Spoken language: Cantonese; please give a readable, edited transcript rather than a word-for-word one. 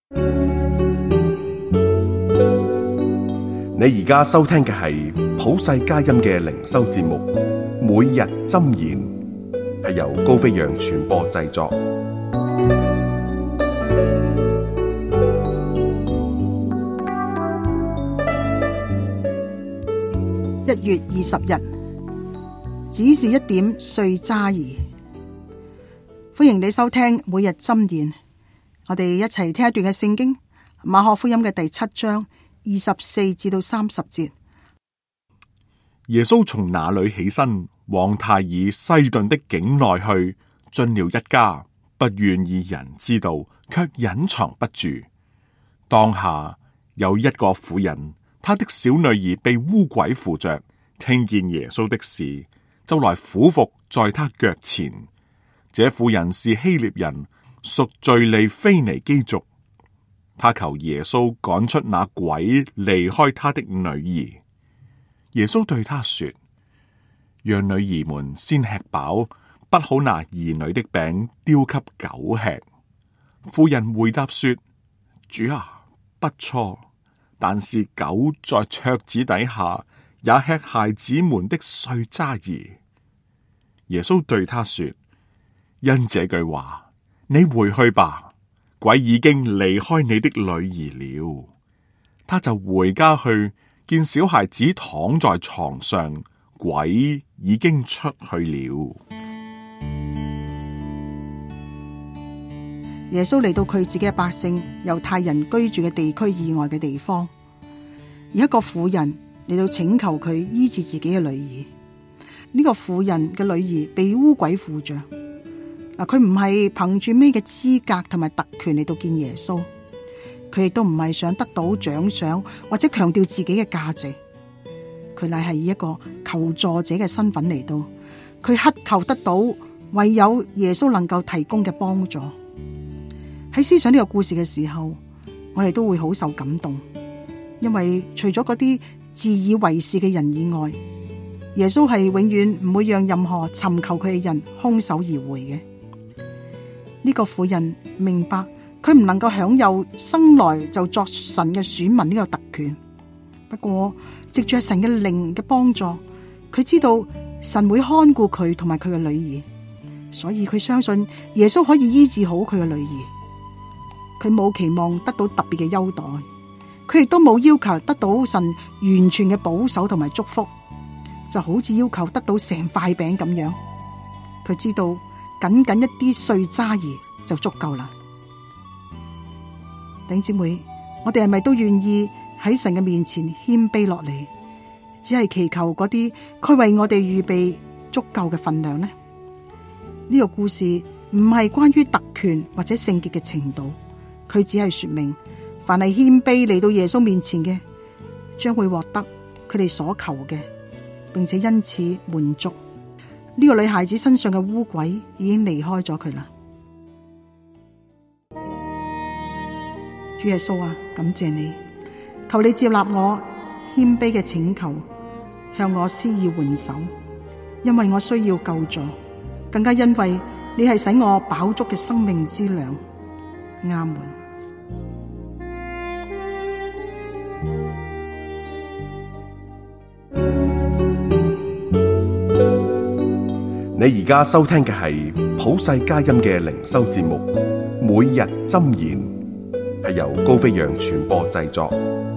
你而家收聽嘅係普世佳音嘅靈修節目，每日箴言，係由高飛揚傳播製作。 1月20日，只是一點碎渣兒。歡迎你收聽每日箴言，我哋一齊聽一段嘅聖經，馬可福音嘅第7章24至到30節。 耶穌從那裏起身，往泰爾西頓的境內去，進了一家，不願意人知道，卻隱藏不住。當下有一個婦人，她的小女兒被污鬼附着，聽見耶穌的事，就來俯伏在他腳前。這婦人是希臘人，屬敘利腓尼基族。他求耶穌趕出那鬼離開他的女兒。耶穌對他說：讓女兒們先吃飽，不好拿兒女的餅丟給狗吃。婦人回答說：主啊，不錯，但是狗在桌子底下也吃孩子們的碎渣兒。耶穌對他說：因這句話，你回去吧。鬼已經離開你的女兒了。他就回家去，見小孩子躺在床上，鬼已經出去了。 耶穌嚟到佢自己嘅百姓猶太人居住嘅地區以外嘅地方，而一個婦人嚟到請求佢醫治自己嘅女兒。呢個婦人嘅女兒被污鬼附着。嗱，佢唔係憑住咩嘅資格同埋特權嚟到見耶穌，佢亦都唔係想得到獎賞或者強調自己嘅價值，佢乃係以一個求助者嘅身份嚟到，佢乞求得到唯有耶穌能夠提供嘅幫助。喺思想呢個故事嘅時候，我哋都會好受感動，因為除咗嗰啲自以為是嘅人以外，耶穌係永遠唔會讓任何尋求佢嘅人空手而回嘅。呢個婦人明白佢唔能夠享有生來就作神嘅選民呢個特權，不過藉住神嘅靈嘅幫助，佢知道神會看顧佢同埋佢嘅女兒，所以佢相信耶穌可以醫治好佢嘅女兒。佢冇期望得到特別嘅優待，佢亦都冇要求得到神完全嘅保守同埋祝福，就好似要求得到成塊餅咁樣。佢知道僅僅一啲碎渣兒就足夠啦。弟兄姊妹，我哋係咪都願意喺神嘅面前謙卑落嚟，只係祈求嗰啲佢為我哋預備足夠嘅分量呢？呢個故事唔係關於特權或者聖潔嘅程度，佢只係說明凡係謙卑嚟到耶穌面前嘅，將會獲得佢哋所求嘅，並且因此滿足。呢個女孩子身上嘅污鬼已經離開咗佢啦。主耶穌啊，感謝你，求你接納我謙卑嘅請求，向我施以援手，因為我需要救助，更加因為你係使我飽足嘅生命之糧。阿門。 你而家收聽嘅係普世佳音嘅靈修節目，每日箴言，係由高飛揚傳播製作。